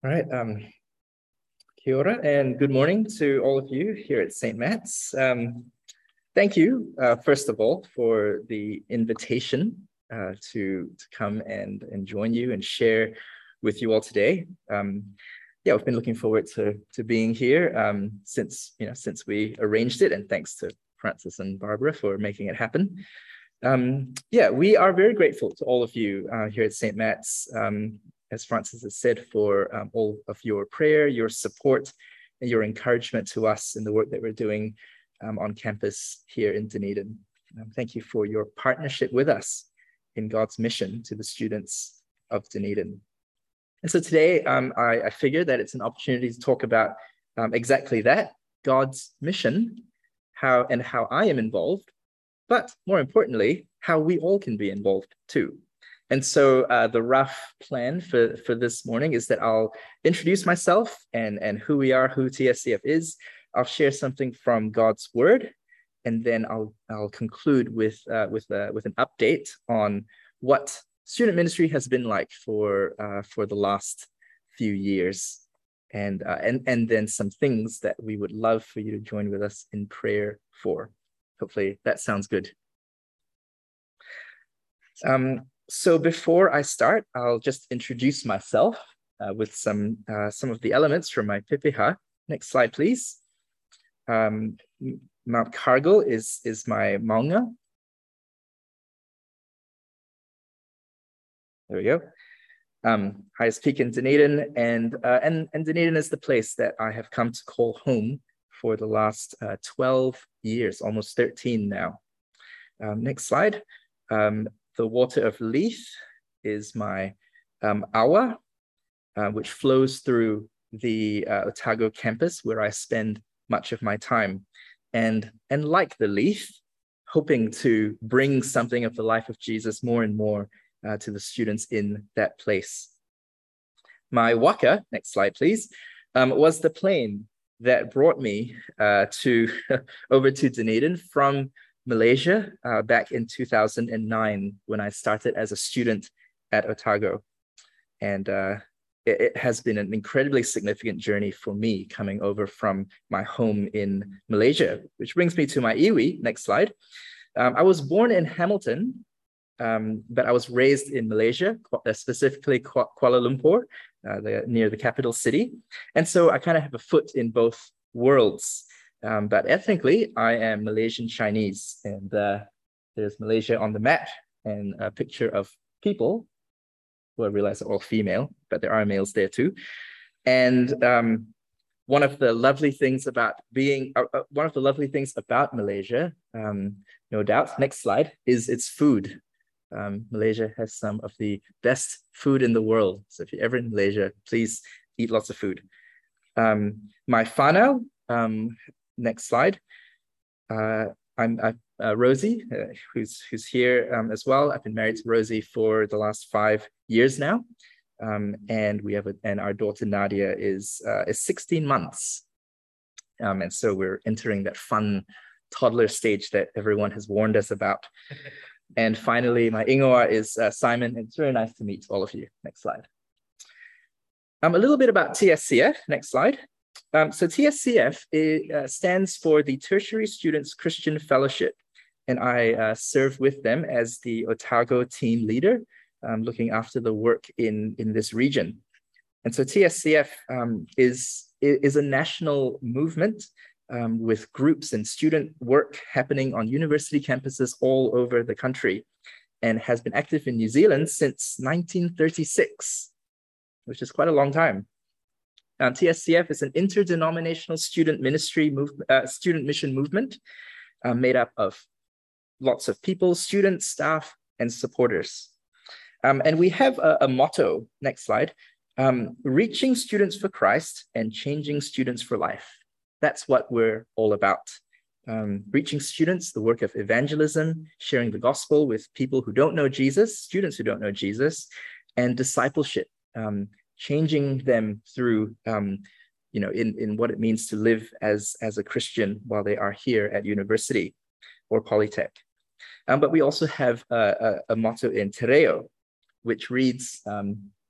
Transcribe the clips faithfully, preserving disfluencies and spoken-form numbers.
All right. Um, kia ora and good morning to all of you here at Saint Matt's. Um, thank you, uh, first of all, for the invitation uh, to, to come and, and join you and share with you all today. Um, yeah, we've been looking forward to, to being here um, since, you know, since we arranged it, and thanks to Francis and Barbara for making it happen. Um, yeah, we are very grateful to all of you uh, here at Saint Matt's. Um, as Francis has said, for um, all of your prayer, your support, and your encouragement to us in the work that we're doing um, on campus here in Dunedin. Um, thank you for your partnership with us in God's mission to the students of Dunedin. And so today, um, I, I figure that it's an opportunity to talk about um, exactly that, God's mission, how and how I am involved, but more importantly, how we all can be involved too. And so uh, the rough plan for, for this morning is that I'll introduce myself and, and who we are, who T S C F is. I'll share something from God's word, and then I'll, I'll conclude with, uh, with, uh, with an update on what student ministry has been like for, uh, for the last few years. And, uh, and, and then some things that we would love for you to join with us in prayer for. Hopefully that sounds good. Um, So before I start, I'll just introduce myself uh, with some uh, some of the elements from my pepeha. Next slide, please. Um, Mount Cargill is, is my maunga. There we go. Um, highest peak in Dunedin, and, uh, and, and Dunedin is the place that I have come to call home for the last uh, twelve years, almost thirteen now. Um, next slide. Um, The water of Leith is my um, awa, uh, which flows through the uh, Otago campus, where I spend much of my time. And, and like the Leith, hoping to bring something of the life of Jesus more and more uh, to the students in that place. My waka, next slide, please, um, was the plane that brought me uh, to over to Dunedin from Malaysia uh, back in two thousand nine, when I started as a student at Otago. And uh, it, it has been an incredibly significant journey for me coming over from my home in Malaysia, which brings me to my iwi. Next slide. Um, I was born in Hamilton, um, but I was raised in Malaysia, specifically Kuala Lumpur, uh, the, near the capital city. And so I kind of have a foot in both worlds. Um, but ethnically, I am Malaysian Chinese, and uh, there's Malaysia on the map, and a picture of people who I realize are all female, but there are males there too. And um, one of the lovely things about being, uh, uh, one of the lovely things about Malaysia, um, no doubt, next slide, is its food. Um, Malaysia has some of the best food in the world. So if you're ever in Malaysia, please eat lots of food. Um, my whānau, um, next slide. Uh, I'm, I'm uh, Rosie, uh, who's who's here um, as well. I've been married to Rosie for the last five years now, um, and we have a, and our daughter Nadia is uh, is sixteen months, um, and so we're entering that fun toddler stage that everyone has warned us about. And finally, my ingoa is uh, Simon, and it's very nice to meet all of you. Next slide. Um, a little bit about T S C F. Next slide. Um, so T S C F it, uh, stands for the Tertiary Students Christian Fellowship, and I uh, serve with them as the Otago team leader, um, looking after the work in, in this region. And so T S C F um, is, is a national movement um, with groups and student work happening on university campuses all over the country, and has been active in New Zealand since nineteen thirty-six, which is quite a long time. Um, T S C F is an interdenominational student ministry move, uh, student mission movement uh, made up of lots of people, students, staff, and supporters. Um, and we have a, a motto, next slide, um, reaching students for Christ and changing students for life. That's what we're all about. Um, reaching students, the work of evangelism, sharing the gospel with people who don't know Jesus, students who don't know Jesus, and discipleship. Um, changing them through, um, you know, in, in what it means to live as, as a Christian while they are here at university or Polytech. Um, but we also have a, a, a motto in Te Reo, which reads, um,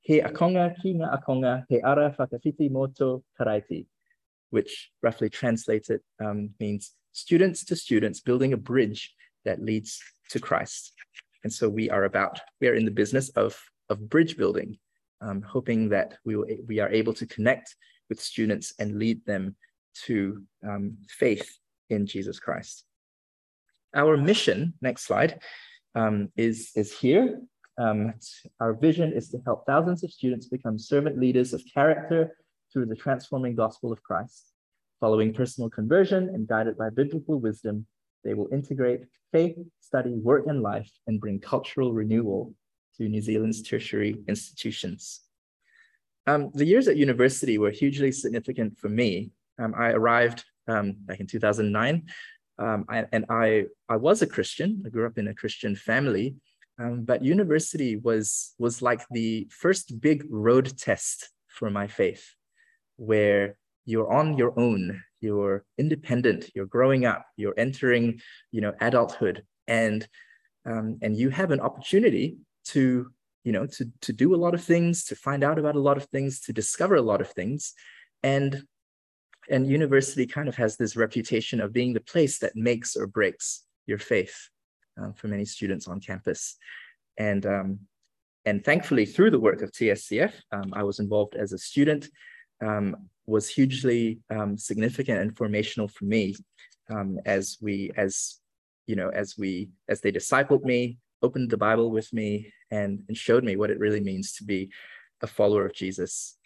he akonga ki ngā akonga, he ara whakawhiti moto karaiti, which roughly translated um, means students to students, building a bridge that leads to Christ. And so we are about, we are in the business of, of bridge building, um, hoping that we, will, we are able to connect with students and lead them to um, faith in Jesus Christ. Our mission, next slide, um, is, is here. Um, our vision is to help thousands of students become servant leaders of character through the transforming gospel of Christ. Following personal conversion and guided by biblical wisdom, they will integrate faith, study, work, and life and bring cultural renewal to New Zealand's tertiary institutions. Um, the years at university were hugely significant for me. Um, I arrived um, back in two thousand nine, um, I, and I, I was a Christian. I grew up in a Christian family. Um, but university was, was like the first big road test for my faith, where you're on your own, you're independent, you're growing up, you're entering, you know, adulthood, and, um, and you have an opportunity to, you know, to, to do a lot of things, to find out about a lot of things, to discover a lot of things. And, and university kind of has this reputation of being the place that makes or breaks your faith. Uh, for many students on campus. And, um, and thankfully, through the work of T S C F, um, I was involved as a student, um, was hugely um, significant and formational for me um, as we, as, you know, as we, as they discipled me, opened the Bible with me, and, and showed me what it really means to be a follower of Jesus.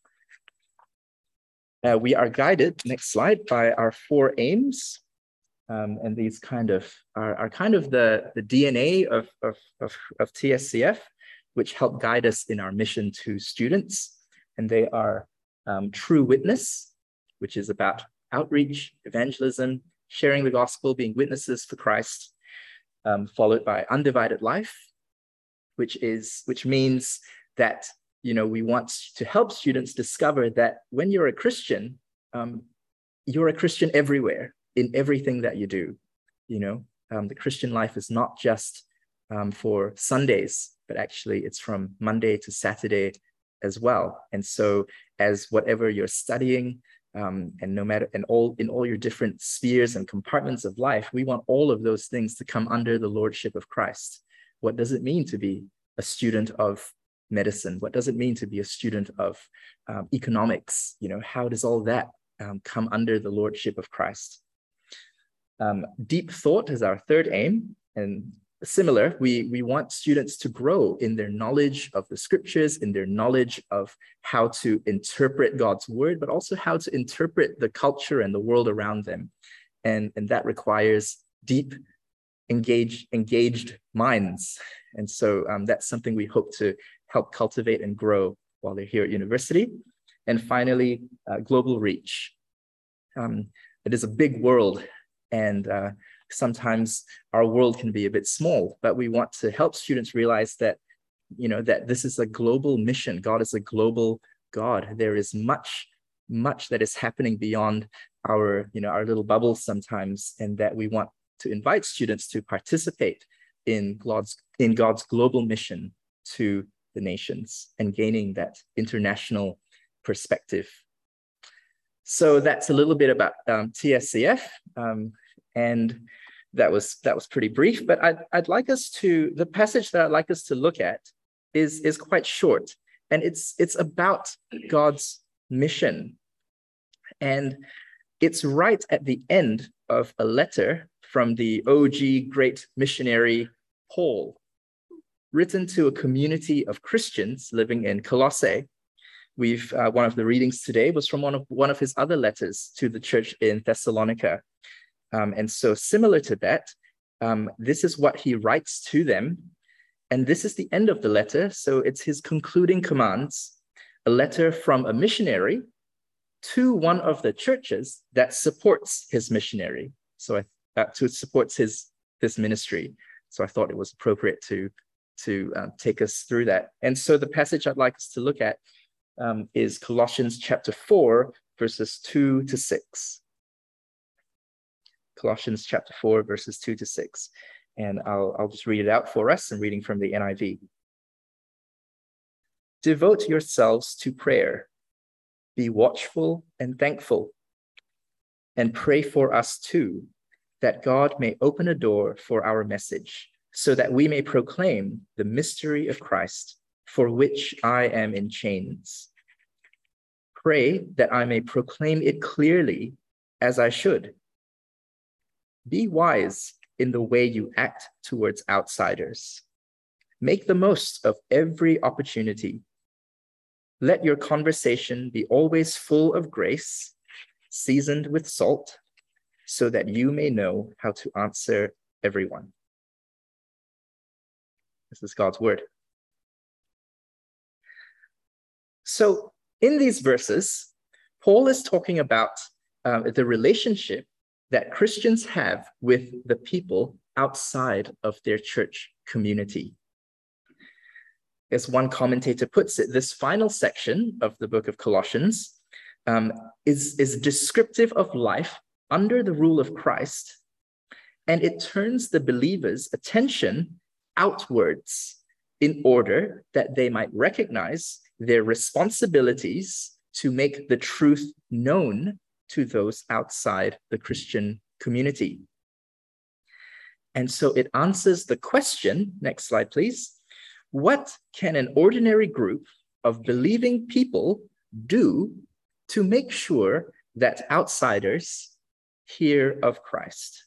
Uh, we are guided, next slide, by our four aims. Um, and these kind of are, are kind of the, the D N A of, of, of, of T S C F, which help guide us in our mission to students. And they are um, true witness, which is about outreach, evangelism, sharing the gospel, being witnesses for Christ, um, followed by undivided life, which is, which means that, you know, we want to help students discover that when you're a Christian, um, you're a Christian everywhere. In everything that you do, you know, um, the Christian life is not just um, for Sundays, but actually it's from Monday to Saturday as well. And so as whatever you're studying um, and no matter, and all in all your different spheres and compartments of life, we want all of those things to come under the lordship of Christ. What does it mean to be a student of medicine? What does it mean to be a student of um, economics? You know, how does all that um, come under the lordship of Christ? Um, deep thought is our third aim, and similar, we, we want students to grow in their knowledge of the scriptures, in their knowledge of how to interpret God's word, but also how to interpret the culture and the world around them. And, and that requires deep, engaged, engaged minds. And so um, that's something we hope to help cultivate and grow while they're here at university. And finally, uh, global reach. Um, it is a big world. And uh, sometimes our world can be a bit small, but we want to help students realize that, you know, that this is a global mission. God is a global God. There is much, much that is happening beyond our, you know, our little bubbles sometimes, and that we want to invite students to participate in God's, in God's global mission to the nations and gaining that international perspective. So that's a little bit about um, T S C F, um, and that was that was pretty brief. But I'd I'd like us to the passage that I'd like us to look at is is quite short, and it's it's about God's mission, and it's right at the end of a letter from the O G great missionary Paul, written to a community of Christians living in Colossae. We've uh, one of the readings today was from one of one of his other letters to the church in Thessalonica, um, and so similar to that, um, this is what he writes to them, and this is the end of the letter. So it's his concluding commands, a letter from a missionary to one of the churches that supports his missionary. So I, uh, to supports his this ministry. So I thought it was appropriate to to uh, take us through that. And so the passage I'd like us to look at Um, is Colossians chapter four, verses two to six. Colossians chapter four, verses two to six. And I'll, I'll just read it out for us. I'm reading from the N I V. Devote yourselves to prayer. Be watchful and thankful. And pray for us too, that God may open a door for our message, so that we may proclaim the mystery of Christ, for which I am in chains. Pray that I may proclaim it clearly as I should. Be wise in the way you act towards outsiders. Make the most of every opportunity. Let your conversation be always full of grace, seasoned with salt, so that you may know how to answer everyone. This is God's word. So in these verses, Paul is talking about uh, the relationship that Christians have with the people outside of their church community. As one commentator puts it, this final section of the book of Colossians um, is, is descriptive of life under the rule of Christ, and it turns the believers' attention outwards in order that they might recognize their responsibilities to make the truth known to those outside the Christian community. And so it answers the question, next slide, please. What can an ordinary group of believing people do to make sure that outsiders hear of Christ?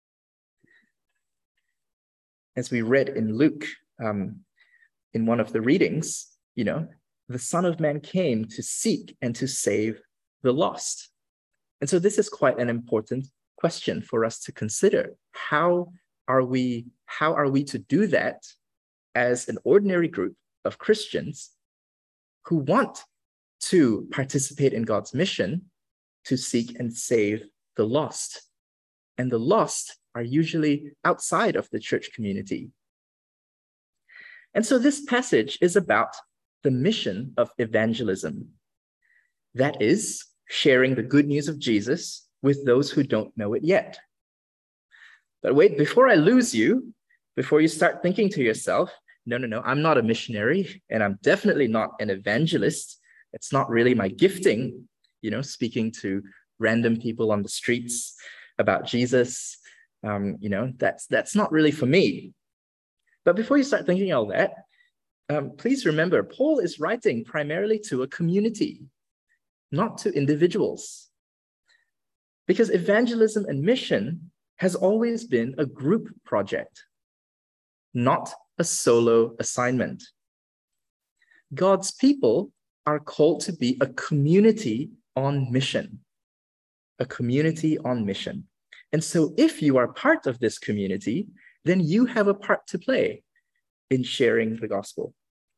As we read in Luke, um, in one of the readings, you know, the Son of Man came to seek and to save the lost. And so this is quite an important question for us to consider. How are we, how are we to do that as an ordinary group of Christians who want to participate in God's mission to seek and save the lost? And the lost are usually outside of the church community. And so this passage is about the mission of evangelism. That is, sharing the good news of Jesus with those who don't know it yet. But wait, before I lose you, before you start thinking to yourself, no, no, no, I'm not a missionary, and I'm definitely not an evangelist. It's not really my gifting, you know, speaking to random people on the streets about Jesus. Um, you know, that's, that's not really for me. But before you start thinking all that, um, please remember, Paul is writing primarily to a community, not to individuals. Because evangelism and mission has always been a group project, not a solo assignment. God's people are called to be a community on mission, a community on mission. And so if you are part of this community, then you have a part to play in sharing the gospel.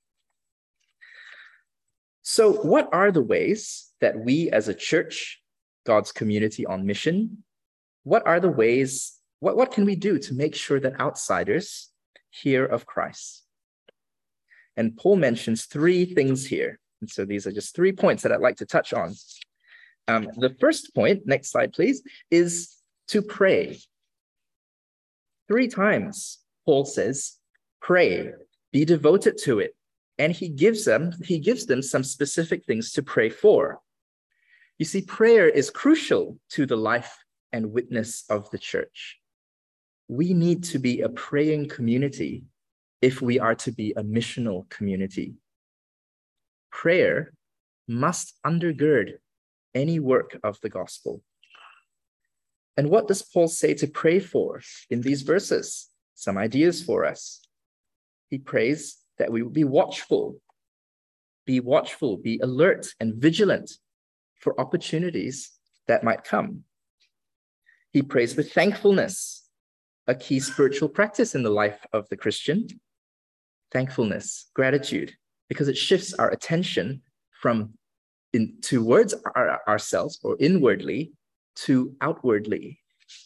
So what are the ways that we as a church, God's community on mission, what are the ways, what, what can we do to make sure that outsiders hear of Christ? And Paul mentions three things here. And so these are just three points that I'd like to touch on. Um, the first point, next slide, please, is to pray. Three times, Paul says, pray, be devoted to it. And he gives them, he gives them some specific things to pray for. You see, prayer is crucial to the life and witness of the church. We need to be a praying community if we are to be a missional community. Prayer must undergird any work of the gospel. And what does Paul say to pray for in these verses? Some ideas for us. He prays that we will be watchful, be watchful, be alert and vigilant for opportunities that might come. He prays with thankfulness, a key spiritual practice in the life of the Christian. Thankfulness, gratitude, because it shifts our attention from in, towards our, ourselves or inwardly to outwardly.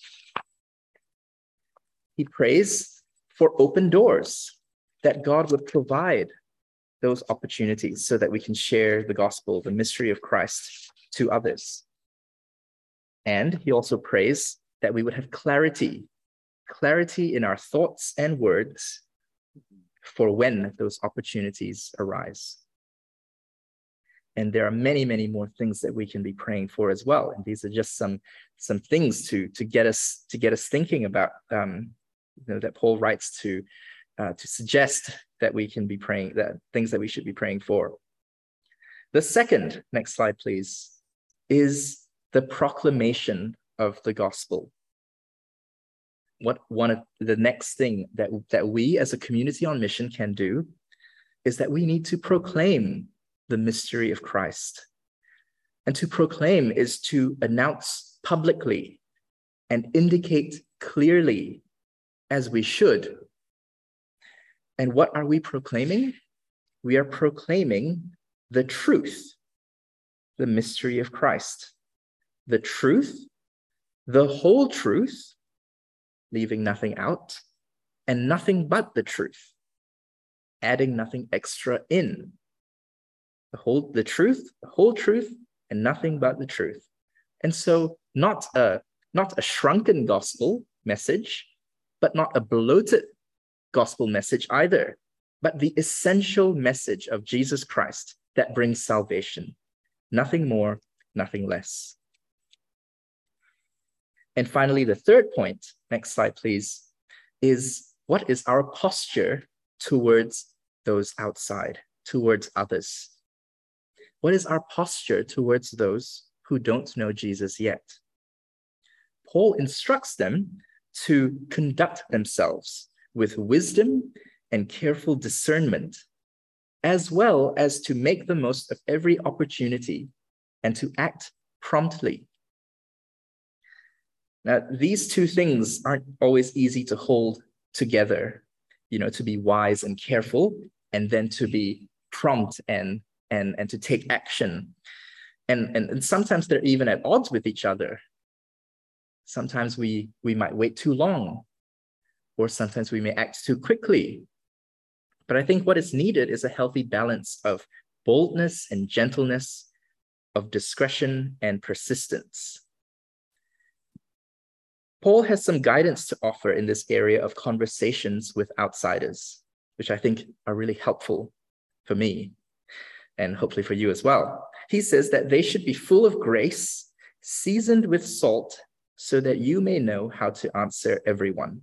He prays for open doors, that God would provide those opportunities so that we can share the gospel, the mystery of Christ, to others. And he also prays that we would have clarity, clarity in our thoughts and words for when those opportunities arise. And there are many, many more things that we can be praying for as well. And these are just some, some things to, to get us to get us thinking about, um, you know, that Paul writes to, uh, to suggest that we can be praying, that things that we should be praying for. The second, next slide, please, is the proclamation of the gospel. What one of the next thing that, that we as a community on mission can do is that we need to proclaim the mystery of Christ. And to proclaim is to announce publicly and indicate clearly, as we should. And what are we proclaiming? We are proclaiming the truth, the mystery of Christ. The truth, the whole truth, leaving nothing out, and nothing but the truth, adding nothing extra in. The whole, the truth, the whole truth, and nothing but the truth. And so not a, not a shrunken gospel message, but not a bloated gospel message either, but the essential message of Jesus Christ that brings salvation. Nothing more, nothing less. And finally, the third point, next slide, please, is what is our posture towards those outside, towards others? What is our posture towards those who don't know Jesus yet? Paul instructs them to conduct themselves with wisdom and careful discernment, as well as to make the most of every opportunity and to act promptly. Now, these two things aren't always easy to hold together, you know, to be wise and careful, and then to be prompt and and, and to take action. And, and, and sometimes they're even at odds with each other. Sometimes we, we might wait too long, or sometimes we may act too quickly. But I think what is needed is a healthy balance of boldness and gentleness, of discretion and persistence. Paul has some guidance to offer in this area of conversations with outsiders, which I think are really helpful for me and hopefully for you as well. He says that they should be full of grace, seasoned with salt, so that you may know how to answer everyone.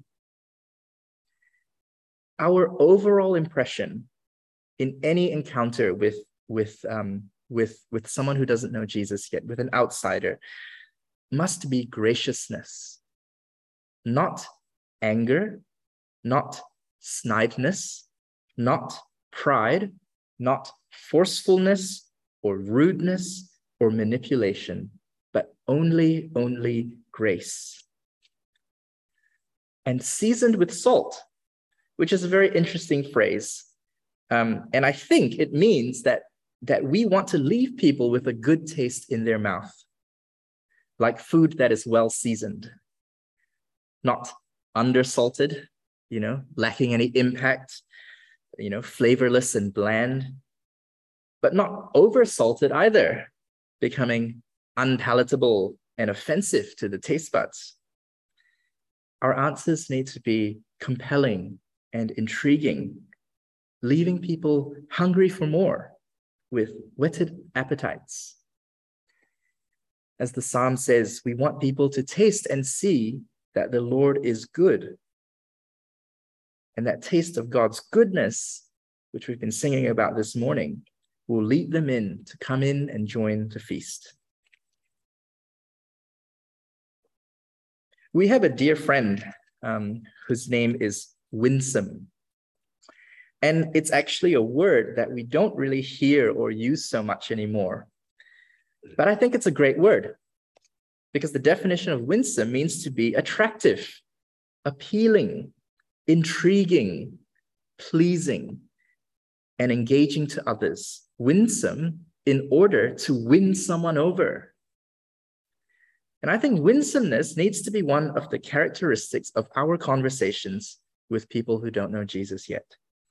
Our overall impression in any encounter with, with, um, with, with someone who doesn't know Jesus yet, with an outsider, must be graciousness, not anger, not snideness, not pride, not forcefulness or rudeness or manipulation, but only, only grace. And seasoned with salt, which is a very interesting phrase. Um, and I think it means that, that we want to leave people with a good taste in their mouth, like food that is well seasoned, not undersalted, you know, lacking any impact, you know, flavorless and bland, but not oversalted either, becoming unpalatable and offensive to the taste buds. Our answers need to be compelling and intriguing, leaving people hungry for more with whetted appetites. As the psalm says, we want people to taste and see that the Lord is good. And that taste of God's goodness, which we've been singing about this morning, will lead them in to come in and join the feast. We have a dear friend um, whose name is winsome. And it's actually a word that we don't really hear or use so much anymore. But I think it's a great word, because the definition of winsome means to be attractive, appealing, intriguing, pleasing, and engaging to others. Winsome in order to win someone over. And I think winsomeness needs to be one of the characteristics of our conversations with people who don't know Jesus yet.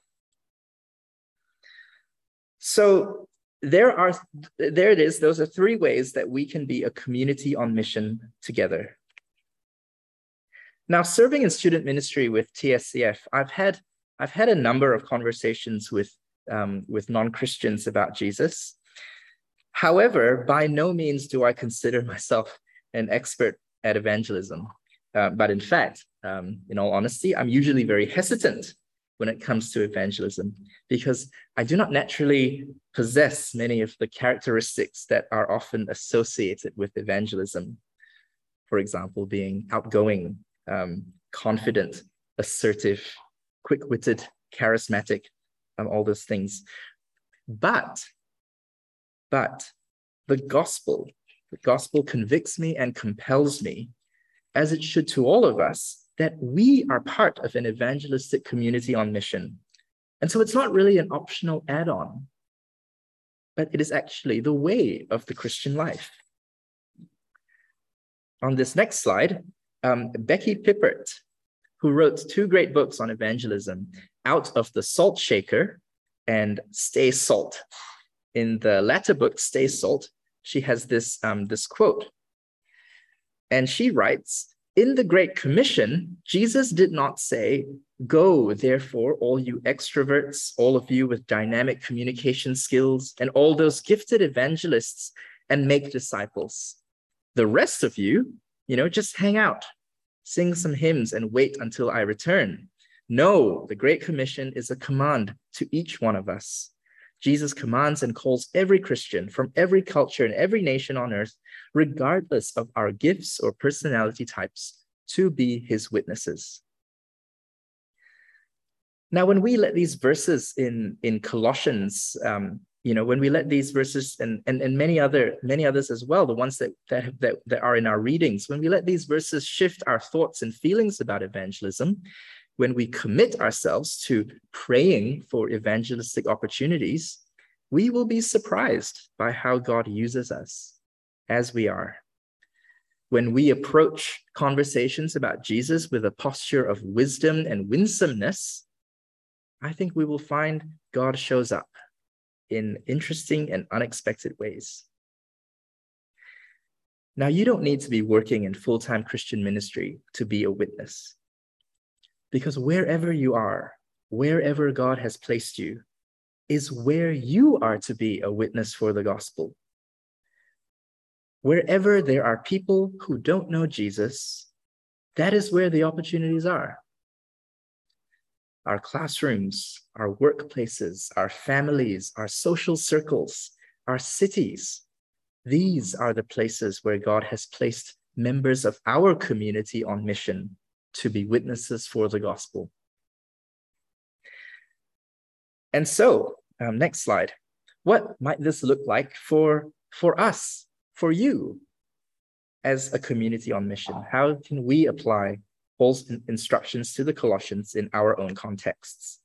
So there are, there it is. Those are three ways that we can be a community on mission together. Now, serving in student ministry with T S C F, I've had, I've had a number of conversations with, um, with non-Christians about Jesus. However, by no means do I consider myself an expert at evangelism. Uh, but in fact, um, in all honesty, I'm usually very hesitant when it comes to evangelism because I do not naturally possess many of the characteristics that are often associated with evangelism. For example, being outgoing, um, confident, assertive, quick-witted, charismatic, um, all those things. But, but the gospel, the gospel convicts me and compels me, as it should to all of us, that we are part of an evangelistic community on mission. And so it's not really an optional add-on, but it is actually the way of the Christian life. On this next slide, um, Becky Pippert, who wrote two great books on evangelism, Out of the Salt Shaker and Stay Salt. In the latter book, Stay Salt, she has this, um, this quote. And she writes, "In the Great Commission, Jesus did not say, 'Go, therefore, all you extroverts, all of you with dynamic communication skills, and all those gifted evangelists, and make disciples. The rest of you, you know, just hang out, sing some hymns, and wait until I return.' No, the Great Commission is a command to each one of us. Jesus commands and calls every Christian from every culture and every nation on earth, regardless of our gifts or personality types, to be his witnesses." Now, when we let these verses in, in Colossians, um, you know, when we let these verses and, and, and many other many others as well, the ones that, that, have, that, that are in our readings, when we let these verses shift our thoughts and feelings about evangelism, when we commit ourselves to praying for evangelistic opportunities, we will be surprised by how God uses us as we are. When we approach conversations about Jesus with a posture of wisdom and winsomeness, I think we will find God shows up in interesting and unexpected ways. Now, you don't need to be working in full-time Christian ministry to be a witness. Because wherever you are, wherever God has placed you, is where you are to be a witness for the gospel. Wherever there are people who don't know Jesus, that is where the opportunities are. Our classrooms, our workplaces, our families, our social circles, our cities, these are the places where God has placed members of our community on mission to be witnesses for the gospel. And so, um, next slide. What might this look like for, for us, for you, as a community on mission? How can we apply Paul's instructions to the Colossians in our own contexts?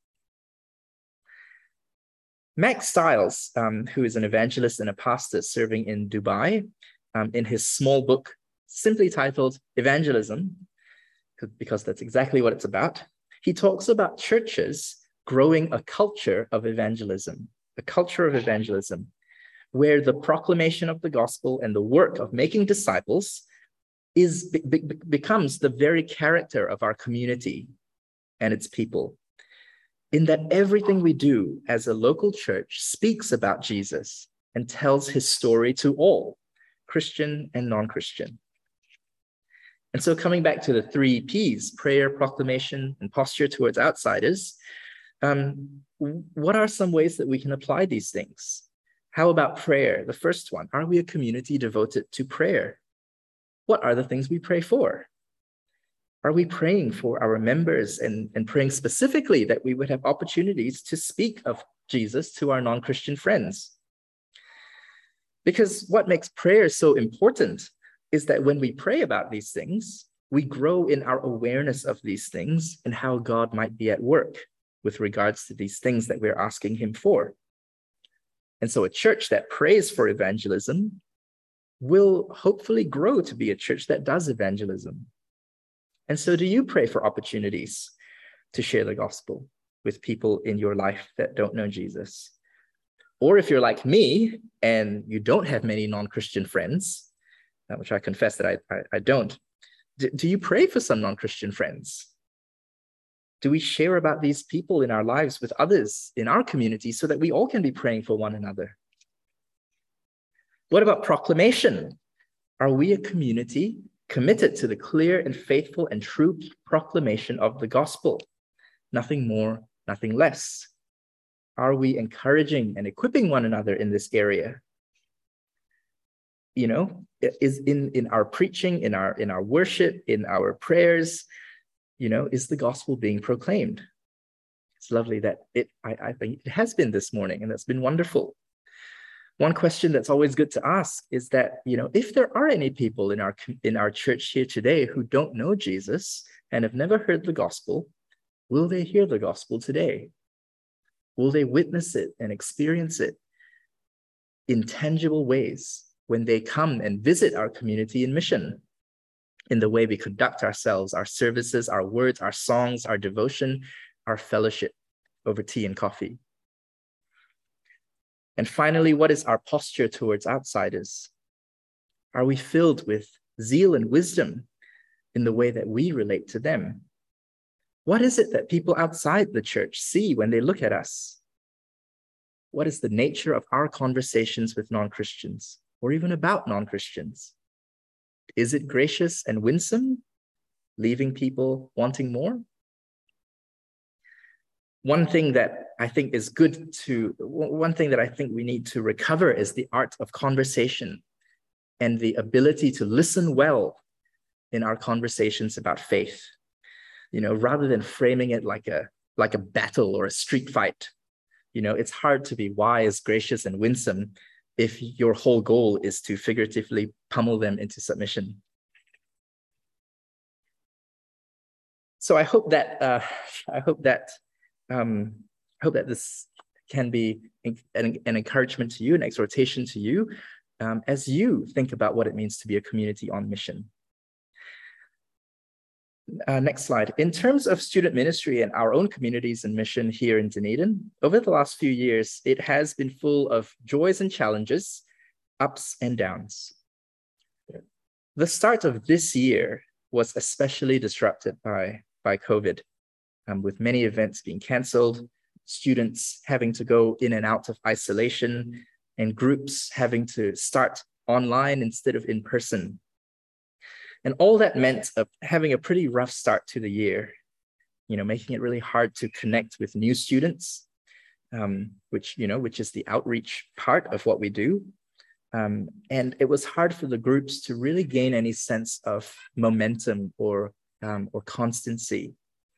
Max Stiles, um, who is an evangelist and a pastor serving in Dubai, um, in his small book, simply titled Evangelism, because that's exactly what it's about, he talks about churches growing a culture of evangelism, a culture of evangelism, where the proclamation of the gospel and the work of making disciples is be, be, becomes the very character of our community and its people, in that everything we do as a local church speaks about Jesus and tells his story to all, Christian and non-Christian. And so coming back to the three P's, prayer, proclamation, and posture towards outsiders, um, what are some ways that we can apply these things? How about prayer? The first one, are we a community devoted to prayer? What are the things we pray for? Are we praying for our members and, and praying specifically that we would have opportunities to speak of Jesus to our non-Christian friends? Because what makes prayer so important is that when we pray about these things, we grow in our awareness of these things and how God might be at work with regards to these things that we're asking him for. And so a church that prays for evangelism will hopefully grow to be a church that does evangelism. And so do you pray for opportunities to share the gospel with people in your life that don't know Jesus? Or if you're like me and you don't have many non-Christian friends, which I confess that I, I, I don't, do, do you pray for some non-Christian friends? Do we share about these people in our lives with others in our community so that we all can be praying for one another? What about proclamation? Are we a community committed to the clear and faithful and true proclamation of the gospel? Nothing more, nothing less. Are we encouraging and equipping one another in this area? You know, is in, in our preaching, in our, in our worship, in our prayers, you know, is the gospel being proclaimed? It's lovely that it, I, I think it has been this morning, and that's been wonderful. One question that's always good to ask is that, you know, if there are any people in our, in our church here today who don't know Jesus and have never heard the gospel, will they hear the gospel today? Will they witness it and experience it in tangible ways when they come and visit our community in mission, in the way we conduct ourselves, our services, our words, our songs, our devotion, our fellowship over tea and coffee? And finally, what is our posture towards outsiders? Are we filled with zeal and wisdom in the way that we relate to them? What is it that people outside the church see when they look at us? What is the nature of our conversations with non-Christians, or even about non-Christians? Is it gracious and winsome, leaving people wanting more? One thing that I think is good to, one thing that I think we need to recover is the art of conversation and the ability to listen well in our conversations about faith. You know, rather than framing it like a, like a battle or a street fight. You know, it's hard to be wise, gracious, and winsome if your whole goal is to figuratively pummel them into submission. So I hope that, uh, I hope that, um, I hope that this can be an, an encouragement to you, an exhortation to you, um, as you think about what it means to be a community on mission. Uh, next slide. In terms of student ministry and our own communities and mission here in Dunedin, over the last few years, it has been full of joys and challenges, ups and downs. The start of this year was especially disrupted by, by COVID, um, with many events being cancelled, students having to go in and out of isolation, and groups having to start online instead of in person. And all that meant of having a pretty rough start to the year, you know, making it really hard to connect with new students, um, which, you know, which is the outreach part of what we do. Um, and it was hard for the groups to really gain any sense of momentum or, um, or constancy.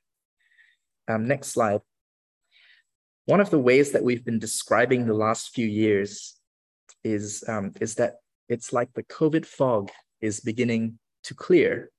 Um, next slide. One of the ways that we've been describing the last few years is, um, is that it's like the COVID fog is beginning to clear.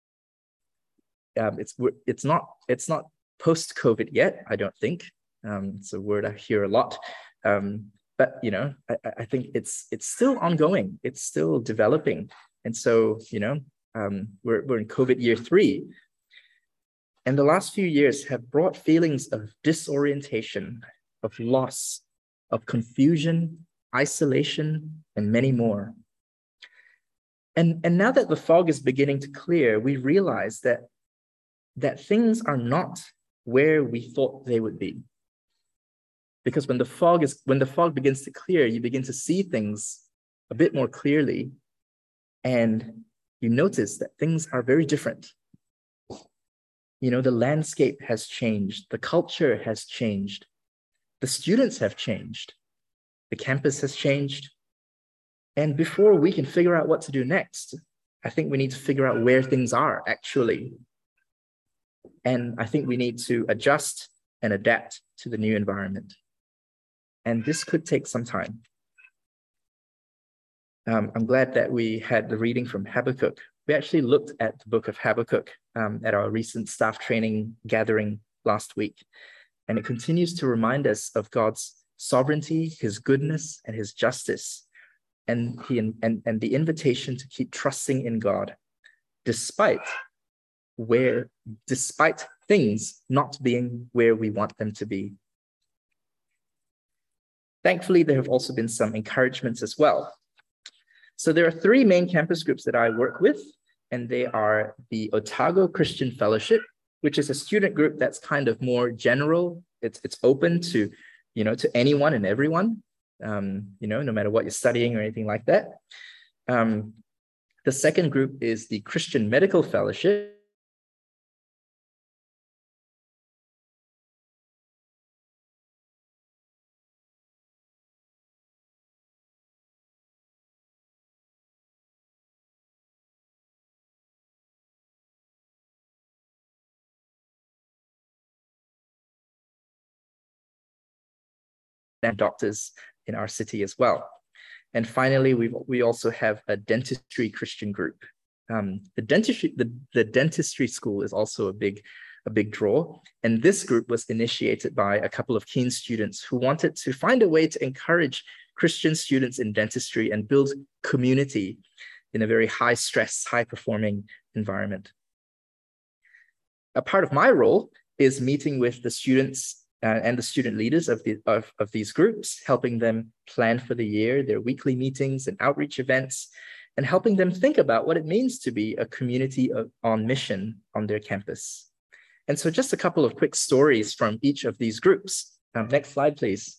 Um, it's it's not it's not post-COVID yet, I don't think. Um, it's a word I hear a lot, um, but you know, I, I think it's it's still ongoing. It's still developing, and so you know, um, we're we're in COVID year three, and the last few years have brought feelings of disorientation, of loss, of confusion, isolation, and many more. And, and now that the fog is beginning to clear, we realize that, that things are not where we thought they would be. Because when the fog is, when the fog begins to clear, you begin to see things a bit more clearly, and you notice that things are very different. You know, the landscape has changed, the culture has changed, the students have changed, the campus has changed. And before we can figure out what to do next, I think we need to figure out where things are actually. And I think we need to adjust and adapt to the new environment. And this could take some time. Um, I'm glad that we had the reading from Habakkuk. We actually looked at the book of Habakkuk um, at our recent staff training gathering last week. And it continues to remind us of God's sovereignty, his goodness, and his justice. And, he, and, and the invitation to keep trusting in God, despite where, despite things not being where we want them to be. Thankfully, there have also been some encouragements as well. So there are three main campus groups that I work with, and they are the Otago Christian Fellowship, which is a student group that's kind of more general. It's, it's open to, you know, to anyone and everyone. um, you know, no matter what you're studying or anything like that. Um, the second group is the Christian Medical Fellowship. And doctors in our city as well. And finally, we we also have a dentistry Christian group. Um, the dentistry the, the dentistry school is also a big a big draw. And this group was initiated by a couple of keen students who wanted to find a way to encourage Christian students in dentistry and build community in a very high stress, high performing environment. A part of my role is meeting with the students Uh, and the student leaders of, the, of, of these groups, helping them plan for the year, their weekly meetings and outreach events, and helping them think about what it means to be a community of, on mission on their campus. And so just a couple of quick stories from each of these groups. Um, next slide, please.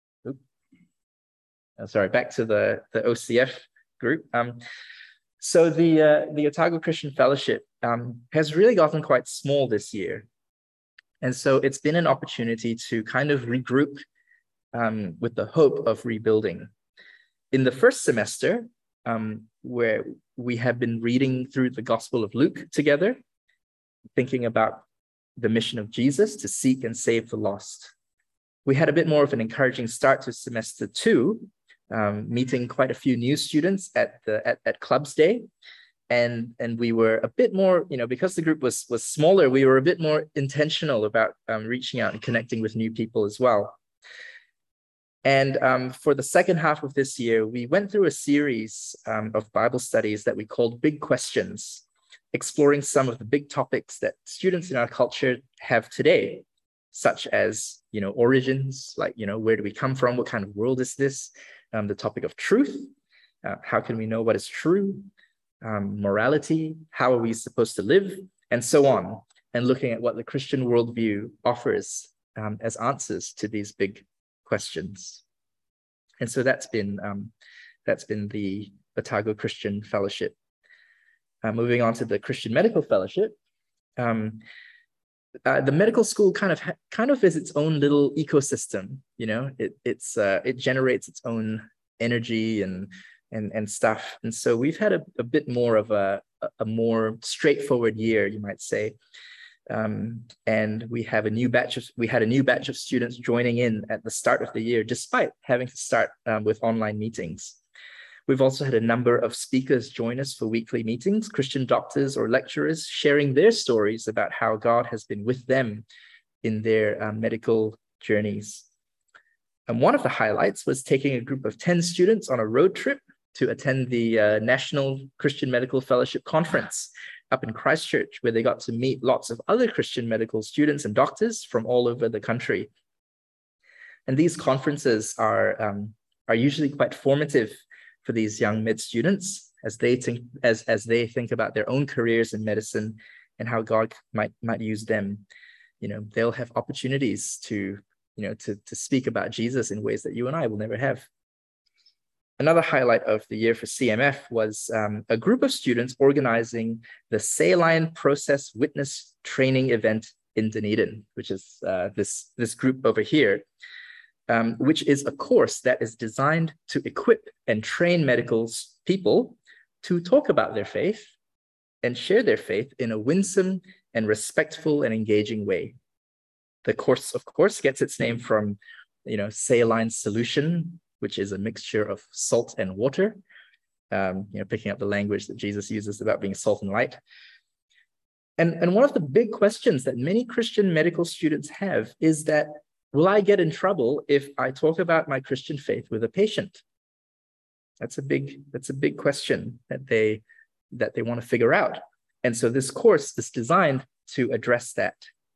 Oh, sorry, back to the, the O C F group. Um, so the, uh, the Otago Christian Fellowship um, has really gotten quite small this year. And so it's been an opportunity to kind of regroup um, with the hope of rebuilding. In the first semester, um, where we have been reading through the Gospel of Luke together, thinking about the mission of Jesus to seek and save the lost. We had a bit more of an encouraging start to semester two, um, meeting quite a few new students at the at, at Clubs Day. And, and we were a bit more, you know, because the group was, was smaller, we were a bit more intentional about um, reaching out and connecting with new people as well. And um, for the second half of this year, we went through a series um, of Bible studies that we called Big Questions, exploring some of the big topics that students in our culture have today, such as, you know, origins, like, you know, where do we come from? What kind of world is this? Um, the topic of truth, uh, how can we know what is true? Um, morality, how are we supposed to live, and so on, and looking at what the Christian worldview offers um, as answers to these big questions. And so that's been um, that's been the Otago Christian Fellowship. Uh, moving on to the Christian Medical Fellowship, um, uh, the medical school kind of kind of is its own little ecosystem. You know, it it's uh, it generates its own energy and and and stuff. And so we've had a, a bit more of a, a more straightforward year, you might say. Um, and we have a new batch of, we had a new batch of students joining in at the start of the year, despite having to start um, with online meetings. We've also had a number of speakers join us for weekly meetings, Christian doctors or lecturers sharing their stories about how God has been with them in their uh, medical journeys. And one of the highlights was taking a group of ten students on a road trip to attend the uh, National Christian Medical Fellowship Conference up in Christchurch, where they got to meet lots of other Christian medical students and doctors from all over the country. And these conferences are, um, are usually quite formative for these young med students as they think, as, as they think about their own careers in medicine and how God might, might use them. You know, they'll have opportunities to, you know, to, to speak about Jesus in ways that you and I will never have. Another highlight of the year for C M F was um, a group of students organizing the Saline Process Witness Training event in Dunedin, which is uh, this, this group over here, um, which is a course that is designed to equip and train medical people to talk about their faith and share their faith in a winsome and respectful and engaging way. The course, of course, gets its name from, you know, saline solution, which is a mixture of salt and water, um, you know, picking up the language that Jesus uses about being salt and light. And, and one of the big questions that many Christian medical students have is that, will I get in trouble if I talk about my Christian faith with a patient? That's a big, that's a big question that they, that they want to figure out. And so this course is designed to address that.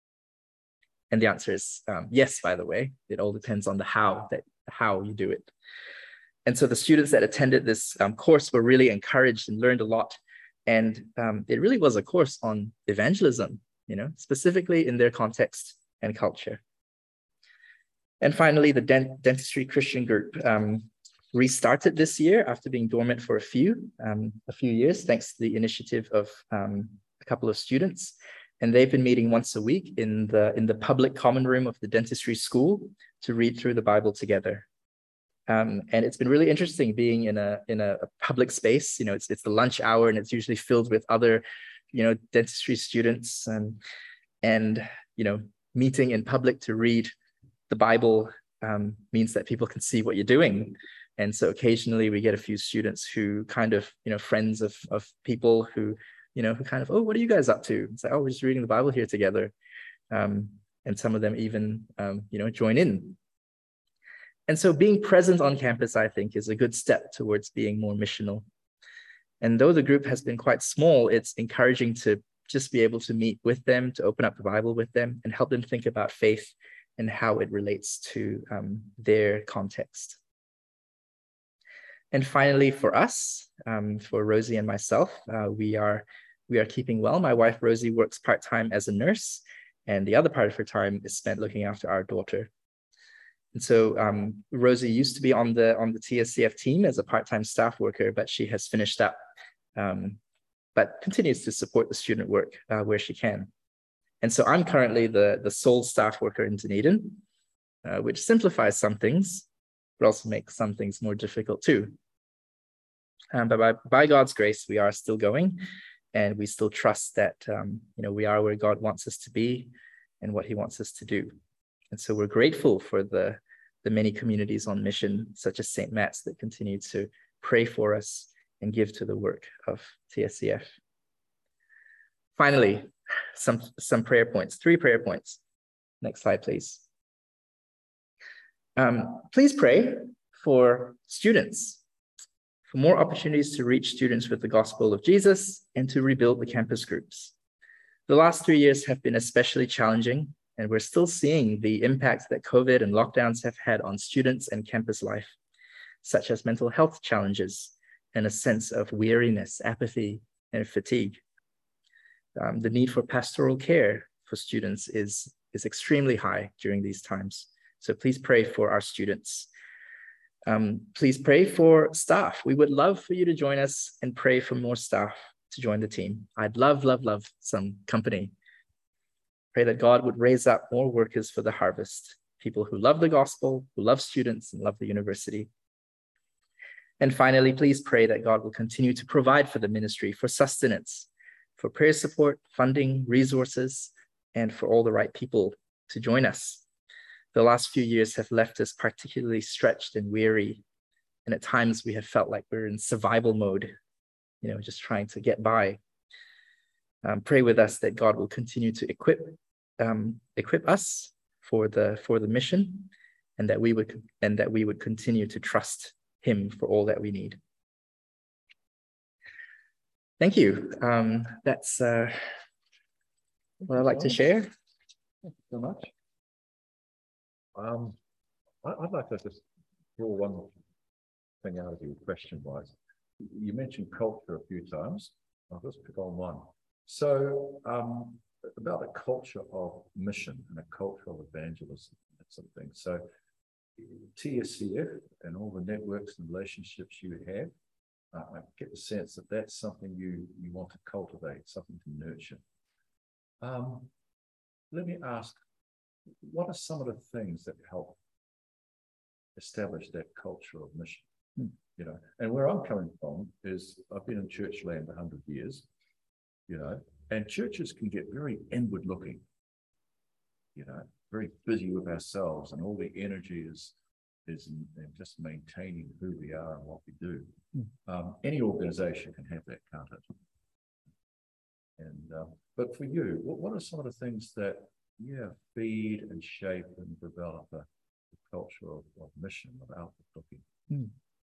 And the answer is um, yes, by the way. It all depends on the how, that, how you do it. And so the students that attended this um, course were really encouraged and learned a lot. And um, it really was a course on evangelism, you know, specifically in their context and culture. And finally, the Dent Dentistry Christian Group um, restarted this year after being dormant for a few, um, a few years, thanks to the initiative of um, a couple of students. And they've been meeting once a week in the, in the public common room of the dentistry school to read through the Bible together. Um, and it's been really interesting being in a, in a, a public space. You know, it's, it's the lunch hour and it's usually filled with other, you know, dentistry students and, and, you know, meeting in public to read the Bible um, means that people can see what you're doing. And so occasionally we get a few students who kind of, you know, friends of, of people who, you know, who kind of, oh, what are you guys up to? It's like, oh, we're just reading the Bible here together. Um, and some of them even, um, you know, join in. And so being present on campus, I think, is a good step towards being more missional. And though the group has been quite small, it's encouraging to just be able to meet with them, to open up the Bible with them and help them think about faith and how it relates to um, their context. And finally, for us, um, for Rosie and myself, uh, we are we are keeping well. My wife, Rosie, works part-time as a nurse, and the other part of her time is spent looking after our daughter. And so um, Rosie used to be on the, on the T S C F team as a part-time staff worker, but she has finished up, um, but continues to support the student work uh, where she can. And so I'm currently the, the sole staff worker in Dunedin, uh, which simplifies some things, but also makes some things more difficult too. Um, but by, by God's grace, we are still going, and we still trust that um, you know, we are where God wants us to be and what he wants us to do. And so we're grateful for the, the many communities on mission, such as Saint Matt's, that continue to pray for us and give to the work of T S C F. Finally, some, some prayer points, three prayer points. Next slide, please. Um, please pray for students, for more opportunities to reach students with the gospel of Jesus and to rebuild the campus groups. The last three years have been especially challenging, and we're still seeing the impact that COVID and lockdowns have had on students and campus life, such as mental health challenges and a sense of weariness, apathy, and fatigue. Um, the need for pastoral care for students is, is extremely high during these times. So please pray for our students. Um, please pray for staff. We would love for you to join us and pray for more staff to join the team. I'd love, love, love some company. Pray that God would raise up more workers for the harvest, people who love the gospel, who love students and love the university. And finally, please pray that God will continue to provide for the ministry, for sustenance, for prayer support, funding, resources, and for all the right people to join us. The last few years have left us particularly stretched and weary, and at times we have felt like we're in survival mode, you know, just trying to get by. Um, pray with us that God will continue to equip um, equip us for the for the mission, and that we would and that we would continue to trust Him for all that we need. Thank you. Um, that's uh, what I'd like to share. Thank you so much. Um, I'd like to just draw one thing out of you question-wise. You mentioned culture a few times. I'll just pick on one. So um, about a culture of mission and a culture of evangelism, that sort of thing. So T S C F and all the networks and relationships you have, uh, I get the sense that that's something you, you want to cultivate, something to nurture. Um, let me ask, what are some of the things that help establish that culture of mission? Hmm. You know, and where I'm coming from is I've been in church land a hundred years, you know, and churches can get very inward looking, you know, very busy with ourselves, and all the energy is is in, in just maintaining who we are and what we do. Hmm. Um, any organization can have that, can't it? And um, but for you, what, what are some of the things that yeah feed and shape and develop a, a culture of, of mission, of outward looking? Hmm.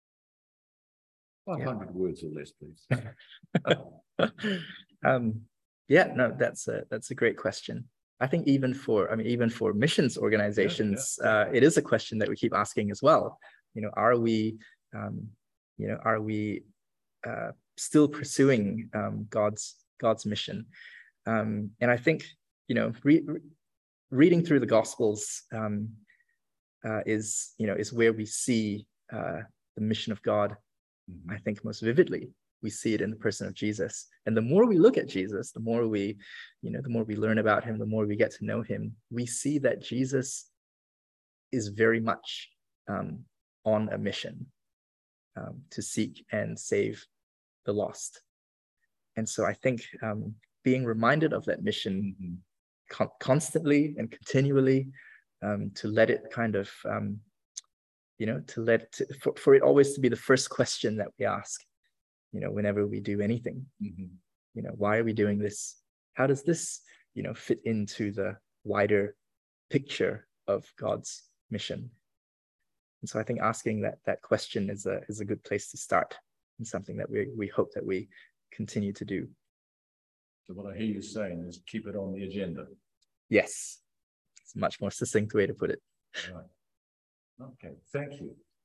five hundred yeah. words or less, please. um, yeah, no, that's a that's a great question. I think even for I mean even for missions organizations, yeah, yeah. Uh, it is a question that we keep asking as well. You know, are we um, you know are we uh, still pursuing um, God's God's mission? Um, and I think you know re re reading through the Gospels, um, uh, is, you know, is where we see uh, the mission of God, Mm-hmm. I think, most vividly. We see it in the person of Jesus. And the more we look at Jesus, the more we, you know, the more we learn about him, the more we get to know him, we see that Jesus is very much um, on a mission um, to seek and save the lost. And so I think um, being reminded of that mission Mm-hmm. con- constantly and continually, um, to let it kind of, um, you know, to let, to, for, for it always to be the first question that we ask, you know, whenever we do anything. Mm-hmm. You know, why are we doing this? How does this, you know, fit into the wider picture of God's mission? And so I think asking that that question is a is a good place to start, and something that we we hope that we continue to do. So what I hear you saying is keep it on the agenda. Yes, it's a much more succinct way to put it. Right. Okay, thank you.